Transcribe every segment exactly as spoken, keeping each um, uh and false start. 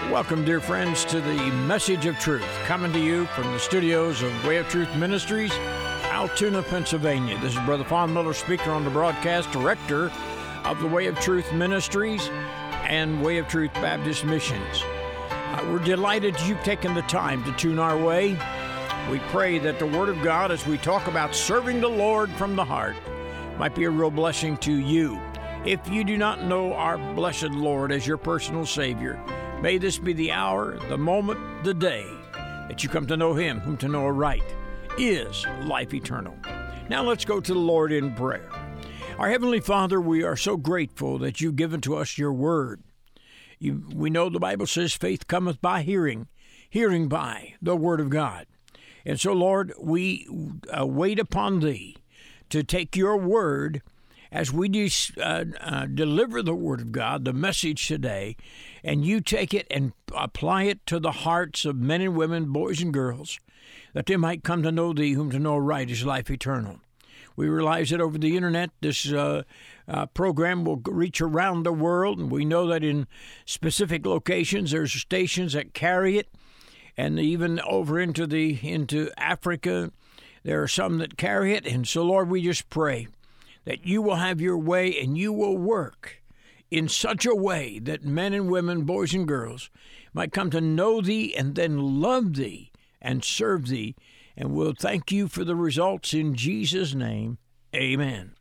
Welcome, dear friends, to the Message of Truth, coming to you from the studios of Way of Truth Ministries, Altoona, Pennsylvania. This is Brother Fawn Miller, speaker on the broadcast, director of the Way of Truth Ministries and Way of Truth Baptist Missions. Uh, we're delighted you've taken the time to tune our way. We pray that the Word of God, as we talk about serving the Lord from the heart, might be a real blessing to you. If you do not know our blessed Lord as your personal Savior, may this be the hour, the moment, the day that you come to know Him, whom to know aright is life eternal. Now let's go to the Lord in prayer. Our Heavenly Father, we are so grateful that you've given to us your word. You, we know the Bible says faith cometh by hearing, hearing by the word of God. And so, Lord, we uh, wait upon thee to take your word as we de- uh, uh, deliver the word of God, the message today, and you take it and apply it to the hearts of men and women, boys and girls, that they might come to know thee, whom to know right is life eternal. We realize that over the internet, this uh, uh, program will reach around the world, and we know that in specific locations there's stations that carry it, and even over into the into Africa, there are some that carry it. And so, Lord, we just pray that you will have your way and you will work in such a way that men and women, boys and girls, might come to know thee and then love thee and serve thee. And we'll thank you for the results in Jesus' name. Amen.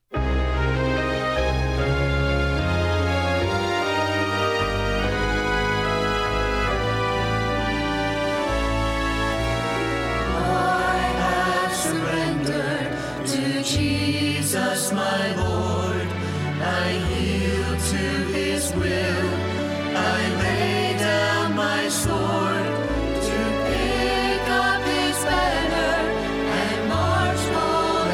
Jesus, my Lord, I yield to his will. I lay down my sword to pick up his banner and march bold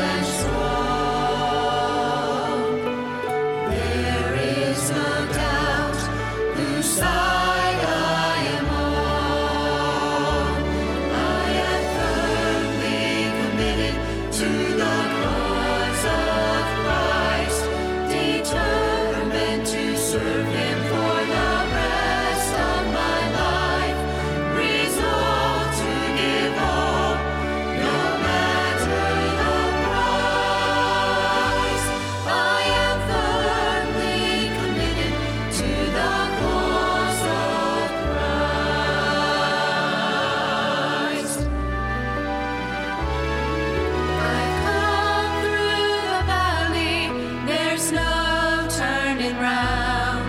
and strong. There is no doubt whose side I am on. I am firmly committed to the serve him for the rest of my life, resolved to give all, no matter the price. I am firmly committed to the cause of Christ. I've come through the valley, there's no turning round.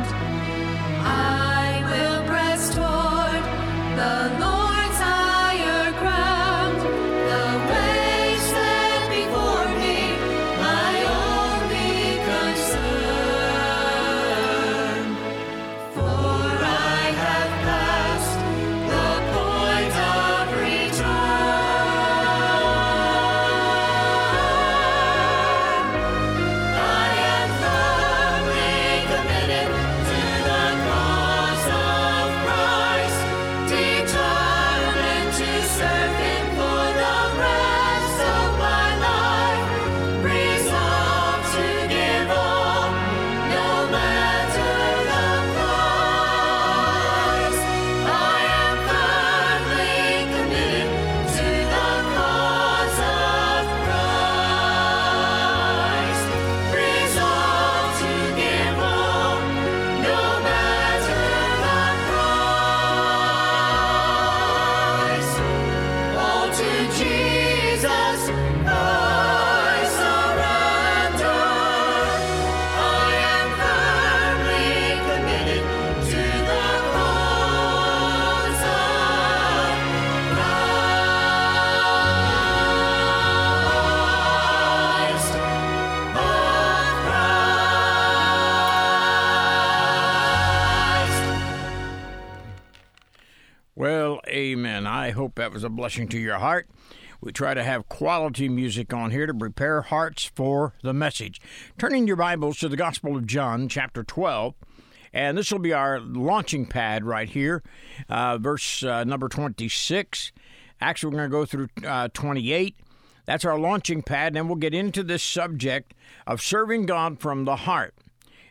Well, amen. I hope that was a blessing to your heart. We try to have quality music on here to prepare hearts for the message. Turning your Bibles to the Gospel of John, chapter twelve, and this will be our launching pad right here, uh, verse uh, number twenty-six. Actually, we're going to go through uh, twenty-eight. That's our launching pad, and we'll get into this subject of serving God from the heart.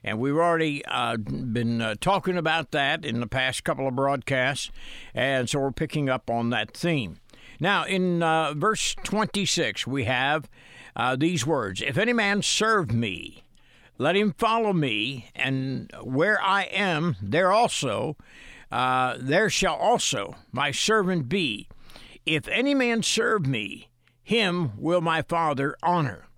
And we've already uh, been uh, talking about that in the past couple of broadcasts, and so we're picking up on that theme. Now, in uh, verse twenty-six, we have uh, these words, "If any man serve me, let him follow me, and where I am, there also, uh, there shall also my servant be. If any man serve me, him will my Father honor.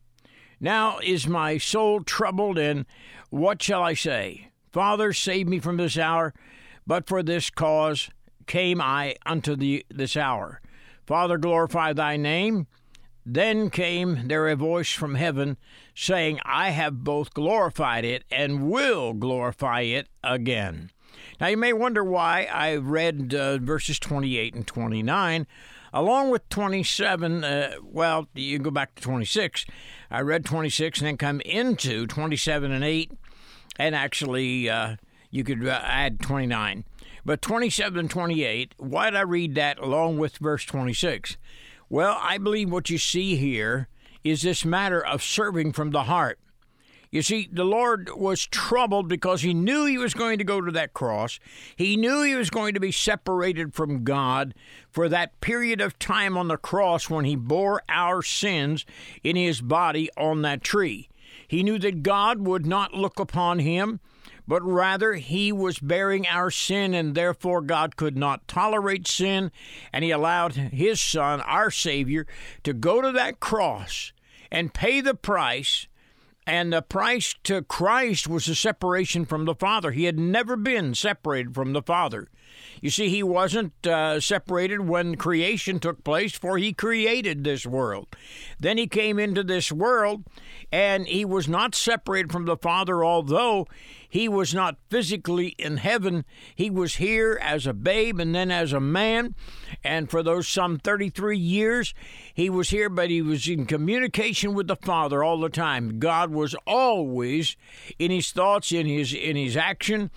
Now is my soul troubled, and what shall I say? Father, save me from this hour, but for this cause came I unto thee this hour. Father, glorify thy name. Then came there a voice from heaven, saying, I have both glorified it and will glorify it again." Now, you may wonder why I read uh, verses twenty-eight and twenty-nine, along with twenty-seven. Uh, well, you can go back to twenty-six. I read twenty-six and then come into twenty-seven and eight, and actually uh, you could uh, add twenty-nine. But twenty-seven and twenty-eight, why did I read that along with verse twenty-six? Well, I believe what you see here is this matter of serving from the heart. You see, the Lord was troubled because he knew he was going to go to that cross. He knew he was going to be separated from God for that period of time on the cross when he bore our sins in his body on that tree. He knew that God would not look upon him, but rather he was bearing our sin, and therefore God could not tolerate sin, and he allowed his Son, our Savior, to go to that cross and pay the price. And the price to Christ was a separation from the Father. He had never been separated from the Father. You see, he wasn't uh, separated when creation took place, for he created this world. Then he came into this world, and he was not separated from the Father, although he was not physically in heaven. He was here as a babe and then as a man. And for those some thirty-three years, he was here, but he was in communication with the Father all the time. God was always in his thoughts, in his in his action.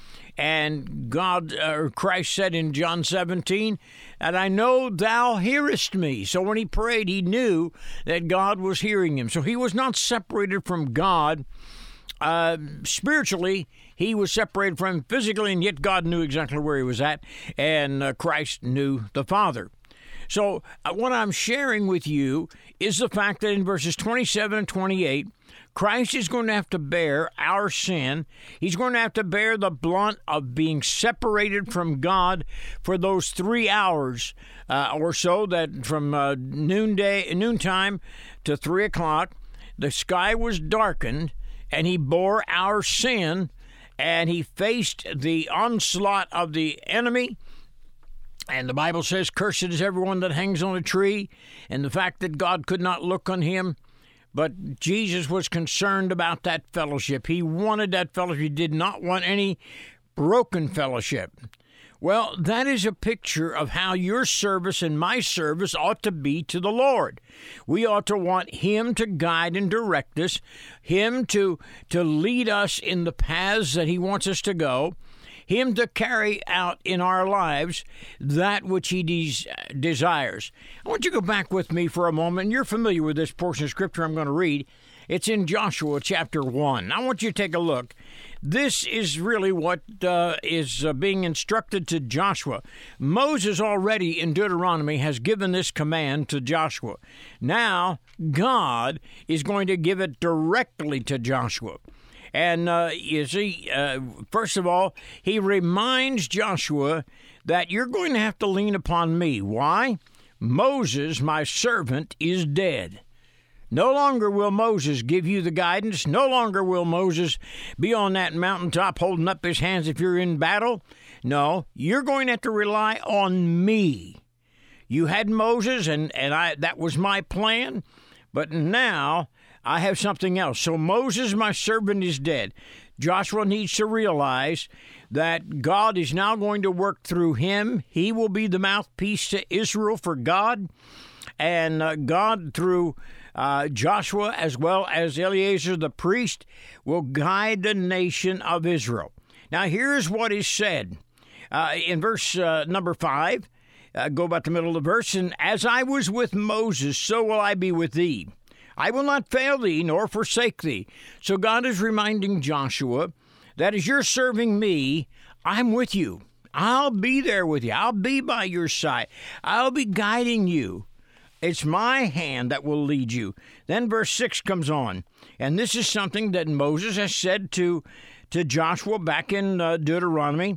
And God, uh, Christ said in John seventeen, "And I know thou hearest me." So when he prayed, he knew that God was hearing him. So he was not separated from God. Uh, spiritually, he was separated from him physically, and yet God knew exactly where he was at, and uh, Christ knew the Father. So uh, what I'm sharing with you is the fact that in verses twenty-seven and twenty-eight, Christ is going to have to bear our sin. He's going to have to bear the blunt of being separated from God for those three hours uh, or so, that from uh, noonday, noontime to three o'clock, the sky was darkened, and he bore our sin, and he faced the onslaught of the enemy. And the Bible says, "Cursed is everyone that hangs on a tree," and the fact that God could not look on him. But Jesus was concerned about that fellowship. He wanted that fellowship. He did not want any broken fellowship. Well, that is a picture of how your service and my service ought to be to the Lord. We ought to want him to guide and direct us, him to, to lead us in the paths that he wants us to go, him to carry out in our lives that which he des- desires. I want you to go back with me for a moment. You're familiar with this portion of Scripture I'm going to read. It's in Joshua chapter one. I want you to take a look. This is really what uh, is uh, being instructed to Joshua. Moses already in Deuteronomy has given this command to Joshua. Now God is going to give it directly to Joshua. And uh, you see, uh, first of all, he reminds Joshua that you're going to have to lean upon me. Why? Moses, my servant, is dead. No longer will Moses give you the guidance. No longer will Moses be on that mountaintop holding up his hands if you're in battle. No, you're going to have to rely on me. You had Moses, and, and I that was my plan, but now I have something else. So Moses, my servant, is dead. Joshua needs to realize that God is now going to work through him. He will be the mouthpiece to Israel for God, and uh, God through Uh, Joshua, as well as Eleazar the priest, will guide the nation of Israel. Now, here's what is said uh, in verse uh, number five. Uh, go about the middle of the verse. "And as I was with Moses, so will I be with thee. I will not fail thee nor forsake thee." So God is reminding Joshua that as you're serving me, I'm with you. I'll be there with you. I'll be by your side. I'll be guiding you. It's my hand that will lead you. Then verse six comes on, and this is something that Moses has said to, to Joshua back in uh, Deuteronomy,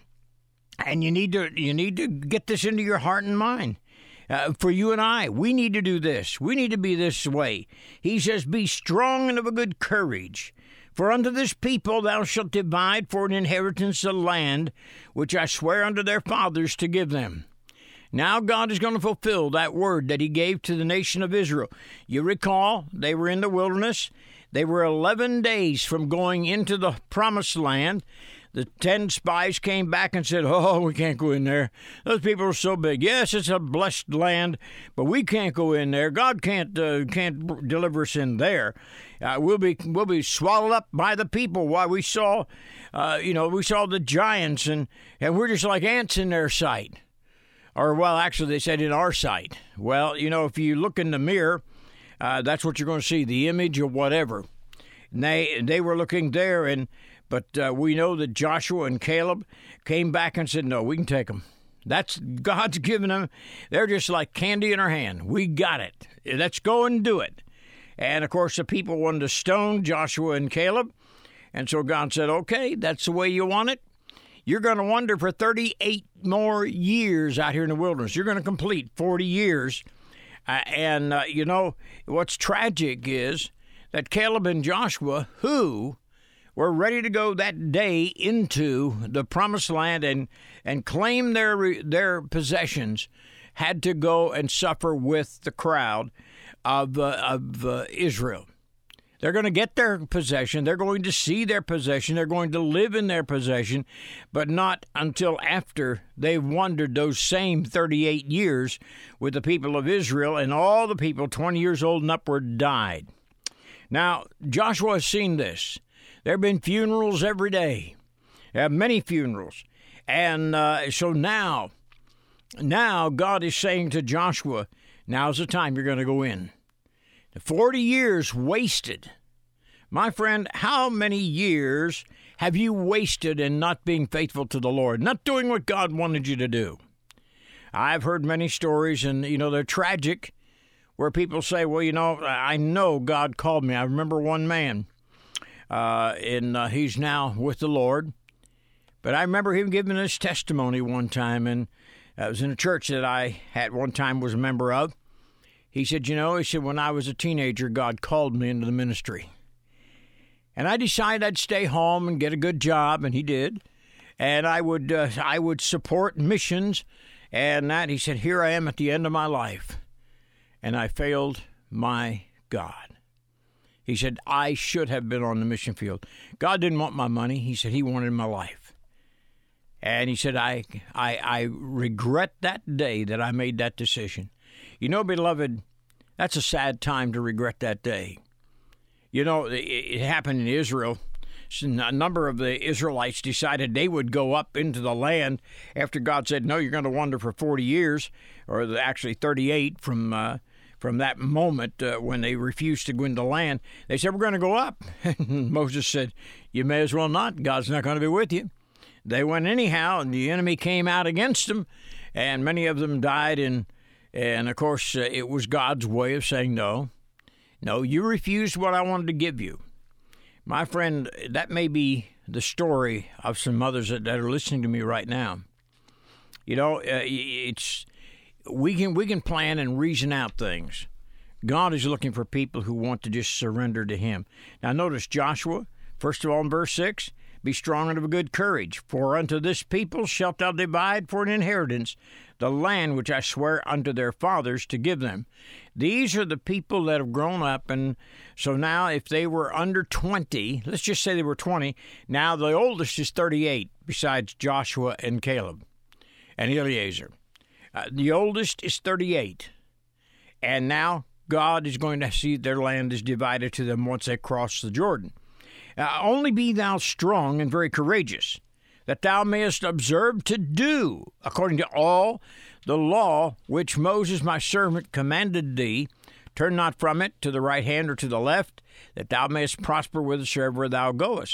and you need to you need to get this into your heart and mind. Uh, for you and I, we need to do this. We need to be this way. He says, be strong and of a good courage. For unto this people thou shalt divide for an inheritance the land which I swear unto their fathers to give them. Now God is going to fulfill that word that he gave to the nation of Israel. You recall, they were in the wilderness. They were eleven days from going into the promised land. The ten spies came back and said, oh, we can't go in there. Those people are so big. Yes, it's a blessed land, but we can't go in there. God can't uh, can't deliver us in there. Uh, we'll be we'll be swallowed up by the people. Why, we saw, uh, you know, we saw the giants, and, and we're just like ants in their sight. Or, well, actually, they said in our sight. Well, you know, if you look in the mirror, uh, that's what you're going to see, the image of whatever. And they, they were looking there, and but uh, we know that Joshua and Caleb came back and said, no, we can take them. That's God's given them. They're just like candy in our hand. We got it. Let's go and do it. And, of course, the people wanted to stone Joshua and Caleb. And so God said, okay, that's the way you want it. You're going to wander for thirty-eight more years out here in the wilderness. You're going to complete forty years. Uh, and, uh, you know, what's tragic is that Caleb and Joshua, who were ready to go that day into the promised land and, and claim their their possessions, had to go and suffer with the crowd of, uh, of uh, Israel. They're going to get their possession. They're going to see their possession. They're going to live in their possession, but not until after they've wandered those same thirty-eight years with the people of Israel, and all the people twenty years old and upward died. Now, Joshua has seen this. There have been funerals every day. There have many funerals. And uh, so now, now God is saying to Joshua, now's the time you're going to go in. forty years wasted. My friend, how many years have you wasted in not being faithful to the Lord, not doing what God wanted you to do? I've heard many stories, and, you know, they're tragic, where people say, well, you know, I know God called me. I remember one man, uh, and uh, he's now with the Lord, but I remember him giving his testimony one time, and it was in a church that I at one time was a member of. He said, you know, he said, when I was a teenager, God called me into the ministry. And I decided I'd stay home and get a good job, and he did. And I would uh, I would support missions and that. He said, here I am at the end of my life, and I failed my God. He said, I should have been on the mission field. God didn't want my money. He said he wanted my life. And he said, I I, I regret that day that I made that decision. You know, beloved, that's a sad time to regret that day. You know, it, it happened in Israel. A number of the Israelites decided they would go up into the land after God said, no, you're going to wander for forty years, or actually thirty-eight from uh, from that moment uh, when they refused to go into the land. They said, we're going to go up. Moses said, you may as well not. God's not going to be with you. They went anyhow, and the enemy came out against them, and many of them died in And, of course, uh, it was God's way of saying, no, no, you refused what I wanted to give you. My friend, that may be the story of some mothers that, that are listening to me right now. You know, uh, it's we can we can plan and reason out things. God is looking for people who want to just surrender to him. Now, notice Joshua, first of all, in verse six, be strong and of a good courage, for unto this people shalt thou divide for an inheritance the land which I swear unto their fathers to give them. These are the people that have grown up, and so now if they were under twenty, let's just say they were twenty, now the oldest is thirty-eight, besides Joshua and Caleb and Eleazar. Uh, the oldest is thirty-eight, and now God is going to see their land is divided to them once they cross the Jordan. Uh, only be thou strong and very courageous, that thou mayest observe to do according to all the law which Moses my servant commanded thee. Turn not from it to the right hand or to the left, that thou mayest prosper whithersoever thou goest.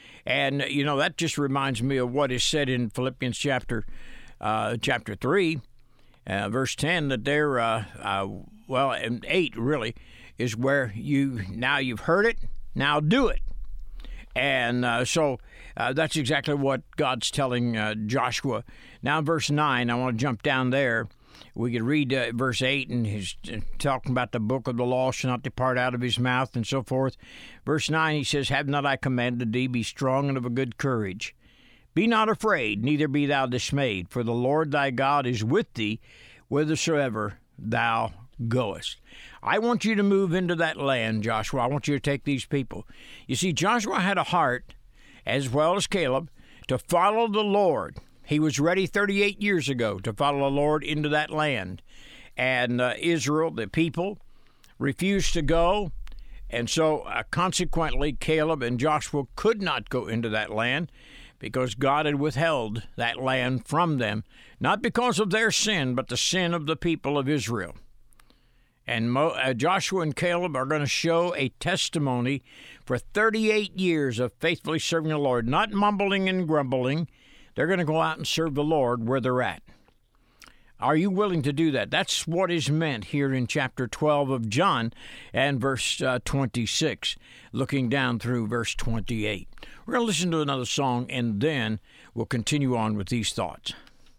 And, you know, that just reminds me of what is said in Philippians chapter uh, chapter three, uh, verse ten, that there, uh, uh, well, and eight really, is where you, now you've heard it, now do it. And uh, so uh, that's exactly what God's telling uh, Joshua. Now, verse nine, I want to jump down there. We could read uh, verse eight, and he's talking about the book of the law shall not depart out of his mouth, and so forth. Verse nine, he says, Have not I commanded thee, be strong and of a good courage? Be not afraid, neither be thou dismayed, for the Lord thy God is with thee whithersoever thou goest. I want you to move into that land, Joshua. I want you to take these people. You see, Joshua had a heart, as well as Caleb, to follow the Lord. He was ready thirty-eight years ago to follow the Lord into that land. And uh, Israel, the people, refused to go. And so, uh, consequently, Caleb and Joshua could not go into that land because God had withheld that land from them, not because of their sin, but the sin of the people of Israel. And Mo, uh, Joshua and Caleb are going to show a testimony for thirty-eight years of faithfully serving the Lord, not mumbling and grumbling. They're going to go out and serve the Lord where they're at. Are you willing to do that? That's what is meant here in chapter twelve of John and verse uh, twenty-six, looking down through verse twenty-eight. We're going to listen to another song, and then we'll continue on with these thoughts.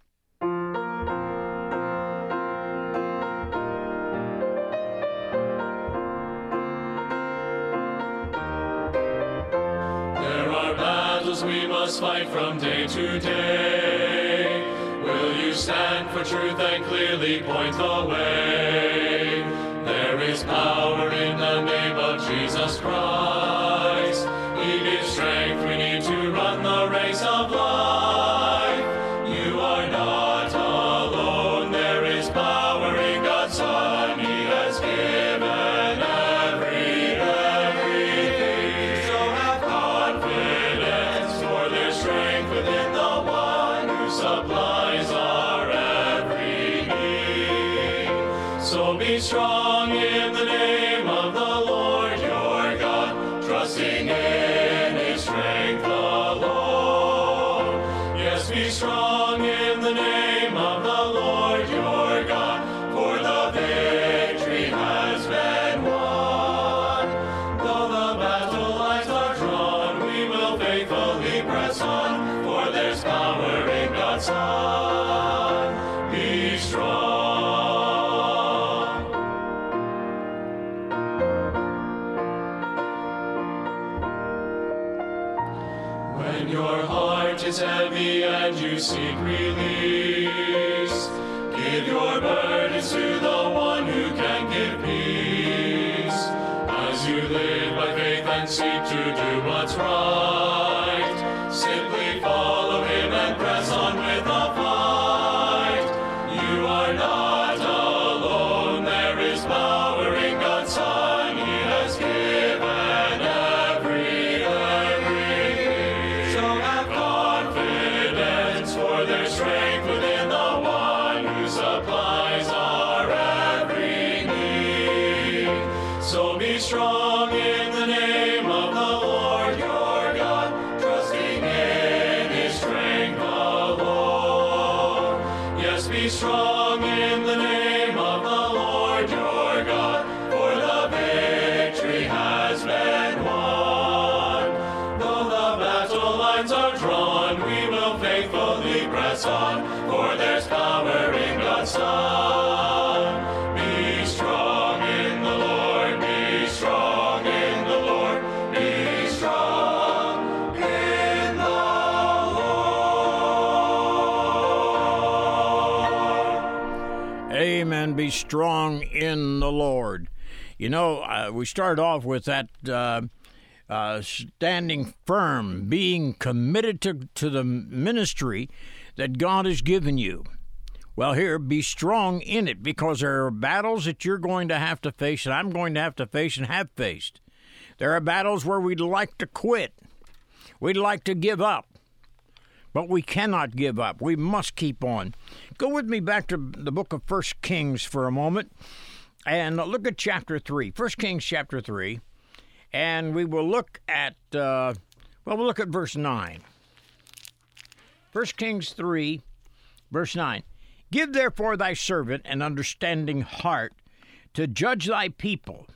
We must fight from day to day. Will you stand for truth and clearly point the way? There is power in the name of Jesus Christ. He gives strength we need to run the race of life. You are not alone. There is power in God's Son. He has given every, everything. So have confidence, for there's strength within the one who supplies our every need. So be strong in the name of the Lord your God, trusting in his strength alone. Yes, be strong in the name of the Lord your God, for the victory has been won. Though the battle lines are drawn, we will faithfully press on, for there's power in God's Son. Be strong. When your heart is heavy and you seek release, give your burdens to the one who can give peace. As you live by faith and seek to do what's right, simply follow him and press on with a fight. You are not alone. There is power in God's Son. He has given every, everything. So have confidence, for there's strength within the one who supplies our every need. So be strong in the name of the Lord your God, trusting in his strength alone. Yes, be strong in the name of the Lord your God, for the victory has been won. Though the battle lines are drawn, we will faithfully press on, for there's power in God's Son. Be strong in the Lord, be strong in the Lord, be strong in the Lord. Amen. Be strong in the Lord. You know, uh, we start off with that uh, uh, standing firm, being committed to, to the ministry that God has given you. Well, here, be strong in it, because there are battles that you're going to have to face, and I'm going to have to face and have faced. There are battles where we'd like to quit. We'd like to give up. But we cannot give up. We must keep on. Go with me back to the book of First Kings for a moment, and look at chapter three. First Kings chapter three, and we will look at uh, Well, we'll look at verse nine. First Kings three, verse nine. Give therefore thy servant an understanding heart to judge thy people,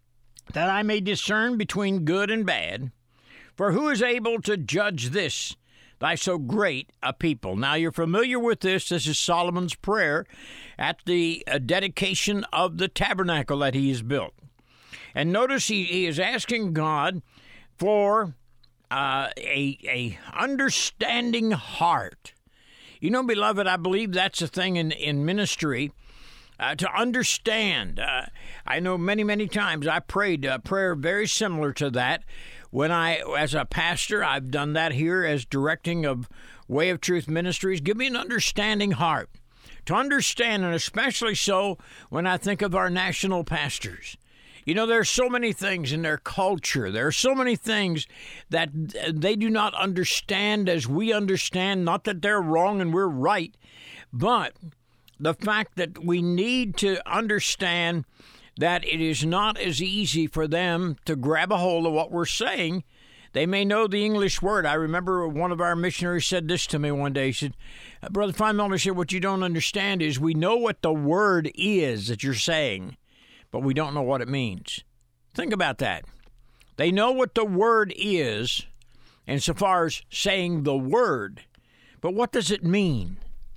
that I may discern between good and bad. For who is able to judge this, thy so great a people? Now, you're familiar with this. This is Solomon's prayer at the uh, dedication of the tabernacle that he has built. And notice he, he is asking God for uh, a, a understanding heart. You know, beloved, I believe that's the thing in, in ministry, uh, to understand. Uh, I know many, many times I prayed a prayer very similar to that. When I, as a pastor, I've done that here as directing of Way of Truth Ministries. Give me an understanding heart to understand, and especially so when I think of our national pastors. You know, there are so many things in their culture. There are so many things that they do not understand as we understand. Not that they're wrong and we're right, but the fact that we need to understand that it is not as easy for them to grab a hold of what we're saying. They may know the English word. I remember one of our missionaries said this to me one day. He said, Brother Feinmelder said, what you don't understand is we know what the word is that you're saying, but we don't know what it means. Think about that. They know what the word is insofar as saying the word, but what does it mean?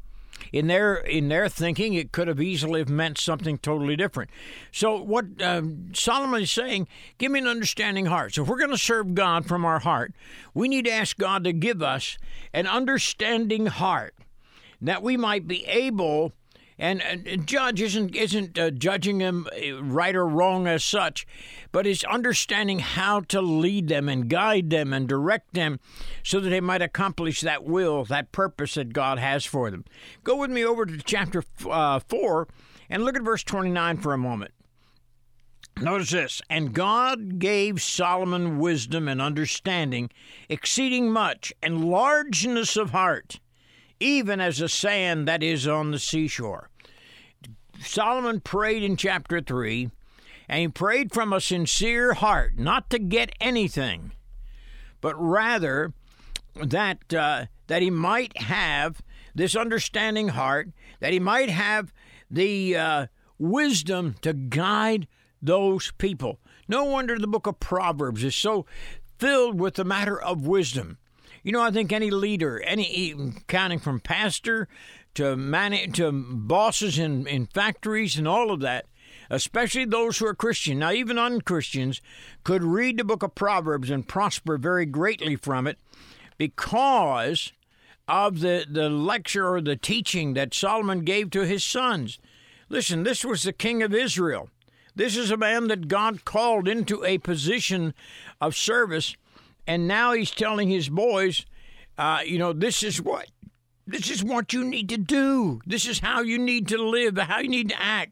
In their in their thinking, it could have easily have meant something totally different. So what um, Solomon is saying, give me an understanding heart. So if we're going to serve God from our heart, we need to ask God to give us an understanding heart that we might be able. And, and judge isn't isn't uh, judging them right or wrong as such, but is understanding how to lead them and guide them and direct them so that they might accomplish that will, that purpose that God has for them. Go with me over to chapter uh, four and look at verse twenty-nine for a moment. Notice this. And God gave Solomon wisdom and understanding, exceeding much, and largeness of heart, even as the sand that is on the seashore. Solomon prayed in chapter three, and he prayed from a sincere heart, not to get anything, but rather that uh, that he might have this understanding heart, that he might have the uh, wisdom to guide those people. No wonder the book of Proverbs is so filled with the matter of wisdom. You know, I think any leader, any counting from pastor to man, to bosses in, in factories and all of that, especially those who are Christian, now even unchristians, could read the book of Proverbs and prosper very greatly from it because of the, the lecture or the teaching that Solomon gave to his sons. Listen, this was the king of Israel. This is a man that God called into a position of service. And now he's telling his boys, uh, you know, this is what, this is what you need to do. This is how you need to live, how you need to act.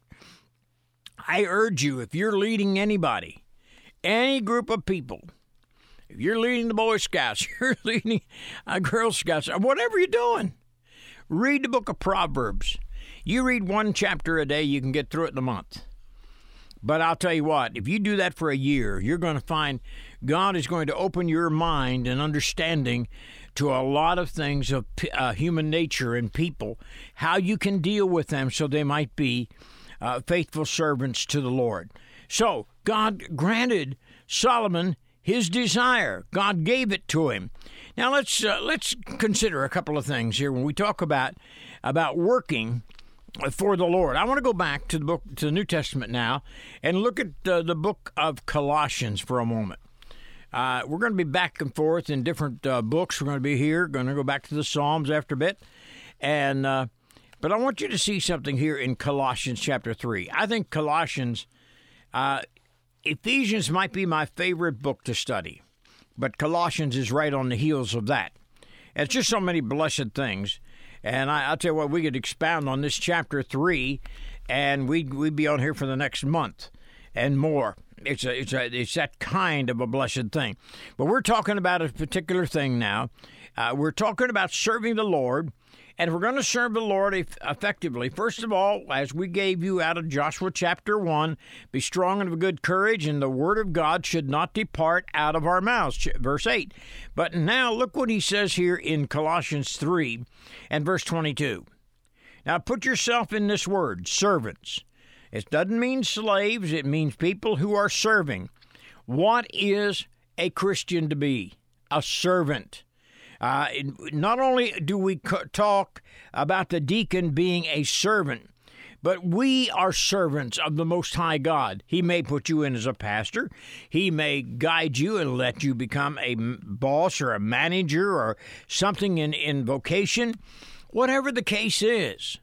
I urge you, if you're leading anybody, any group of people, if you're leading the Boy Scouts, you're leading a Girl Scouts, whatever you're doing, read the book of Proverbs. You read one chapter a day, you can get through it in a month. But I'll tell you what, if you do that for a year, you're going to find God is going to open your mind and understanding to a lot of things of uh, human nature and people, how you can deal with them so they might be uh, faithful servants to the Lord. So God granted Solomon his desire. God gave it to him. Now let's uh, let's consider a couple of things here when we talk about about working for the Lord. I want to go back to the book, to the New Testament now, and look at uh, the book of Colossians for a moment. Uh, we're going to be back and forth in different uh, books. We're going to be here, going to go back to the Psalms after a bit, and uh, but I want you to see something here in Colossians chapter three. I think Colossians, uh, Ephesians might be my favorite book to study, but Colossians is right on the heels of that. It's just so many blessed things. And I, I'll tell you what, we could expound on this chapter three, and we'd, we'd be on here for the next month and more. it's a, it's a, it's that kind of a blessed thing. But we're talking about a particular thing now. Uh, we're talking about serving the Lord. And if we're going to serve the Lord effectively, first of all, as we gave you out of Joshua chapter one, be strong and of good courage, and the word of God should not depart out of our mouths, verse eight. But now look what he says here in Colossians three and verse twenty-two. Now put yourself in this word, servants. It doesn't mean slaves. It means people who are serving. What is a Christian to be? A servant. Uh, not only do we talk about the deacon being a servant, but we are servants of the Most High God. He may put you in as a pastor. He may guide you and let you become a boss or a manager or something in, in vocation. Whatever the case is,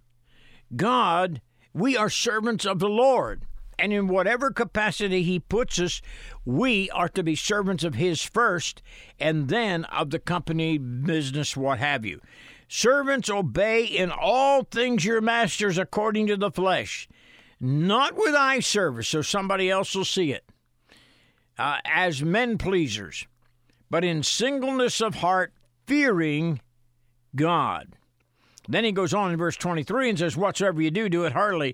God, we are servants of the Lord. And in whatever capacity he puts us, we are to be servants of his first, and then of the company, business, what have you. Servants, obey in all things your masters according to the flesh, not with eye service, so somebody else will see it, uh, as men pleasers, but in singleness of heart, fearing God. Then he goes on in verse twenty-three and says, whatsoever you do, do it heartily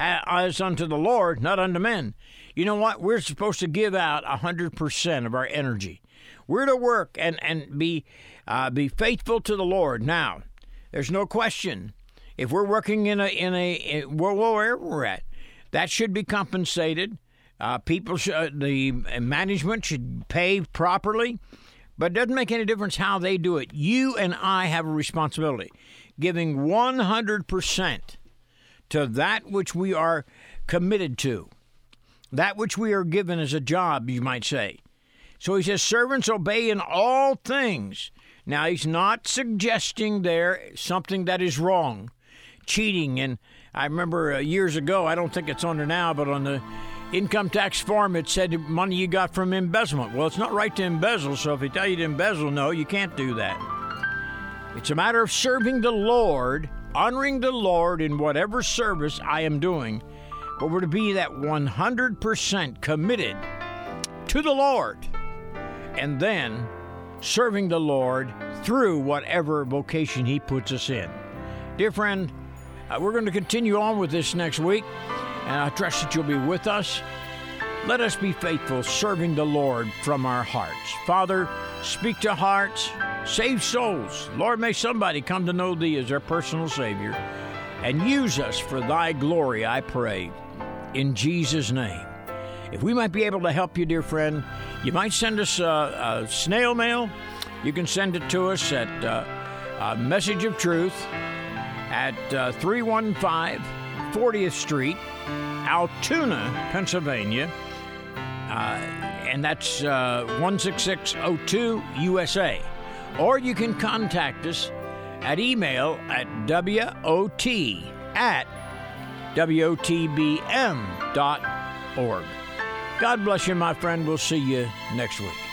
as unto the Lord, not unto men. You know what? We're supposed to give out one hundred percent of our energy. We're to work and, and be uh, be faithful to the Lord. Now, there's no question. If we're working in a, in a in, wherever we're at, that should be compensated. Uh, people, should, the management should pay properly. But it doesn't make any difference how they do it. You and I have a responsibility. Giving one hundred percent to that which we are committed to, that which we are given as a job, you might say. So he says, servants, obey in all things. Now, he's not suggesting there something that is wrong, cheating. And I remember uh, years ago, I don't think it's on there now, but on the income tax form, it said money you got from embezzlement. Well, it's not right to embezzle, so if they tell you to embezzle, no, you can't do that. It's a matter of serving the Lord, honoring the Lord in whatever service I am doing, but we're to be that one hundred percent committed to the Lord, and then serving the Lord through whatever vocation he puts us in. Dear friend, uh, we're going to continue on with this next week, and I trust that you'll be with us. Let us be faithful, serving the Lord from our hearts. Father, speak to hearts, save souls. Lord, may somebody come to know Thee as their personal Savior, and use us for Thy glory, I pray, in Jesus' name. If we might be able to help you, dear friend, you might send us a, a snail mail. You can send it to us at uh, uh, Message of Truth at uh, three one five fortieth Street, Altoona, Pennsylvania, uh, and that's uh, one six six oh two, U S A. Or you can contact us at email at wot at wotbm dot org. God bless you, my friend. We'll see you next week.